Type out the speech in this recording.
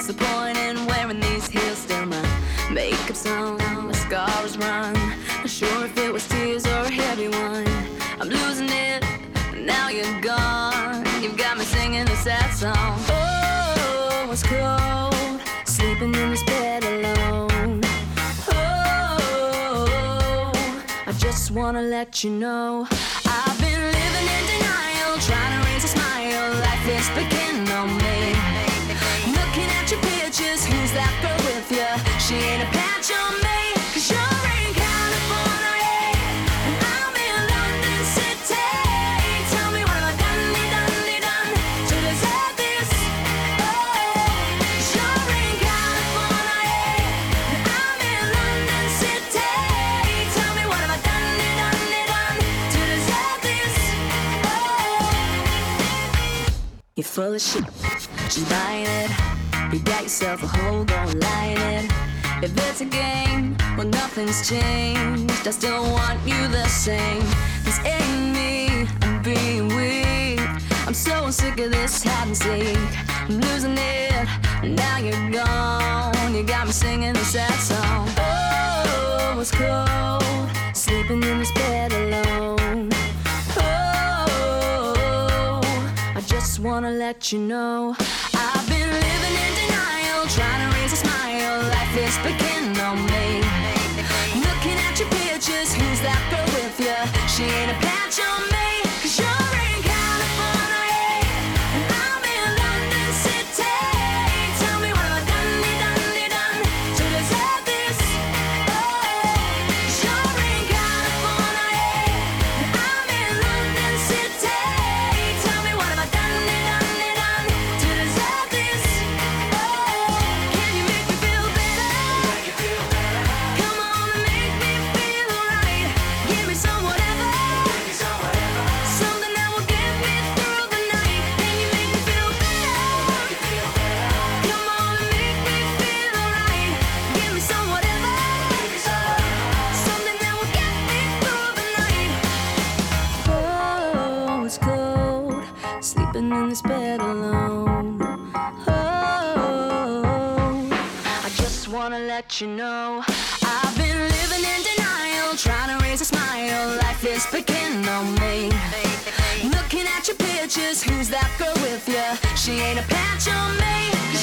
the point in wearing these heels? Still my makeup's on, my scars run. Not sure if it was tears or a heavy one. I'm losing it, now you're gone. You've got me singing a sad song. Oh, it's cold, sleeping in this bed alone. Oh, I just wanna let you know I've been living in denial, trying to raise a smile. Life is beginning on me. Looking at your pictures, who's that girl with you? She ain't a patch on me, 'cause you're in California and I'm in London City. Tell me what have I done to deserve this? Oh, 'cause you're in California and I'm in London City. Tell me what have I done to deserve this? Oh, you're full of shit, just buying it. You got yourself a hole, go and lie in it. If it's a game, well nothing's changed. I still want you the same. This ain't me, I'm being weak. I'm so sick of this hide and seek. I'm losing it, now you're gone. You got me singing a sad song. Oh, it's cold, sleeping in this bed alone. Oh, I just wanna let you know I've been living in denial, trying to raise a smile. Life is beginning on me. Looking at your pictures, who's that girl with you? She ain't a patch on me, 'cause you're in California and I'm in London City. Tell me what have I done to deserve this? Oh, 'cause you're in California and I'm in London City. Tell me what have I done to deserve this? Oh, can you make me feel better? Come on and make me feel right. Give me some whatever, something that will get me through the night. Can you make me feel better? Come on and make me feel right. Give me some whatever, something that will get me through the night. Oh, it's cold, sleeping in this bed alone. Oh, I just wanna let you know I've been living in denial, trying to raise a smile. Life is beginning on me. Looking at your pictures, who's that girl with you? She ain't a patch on me.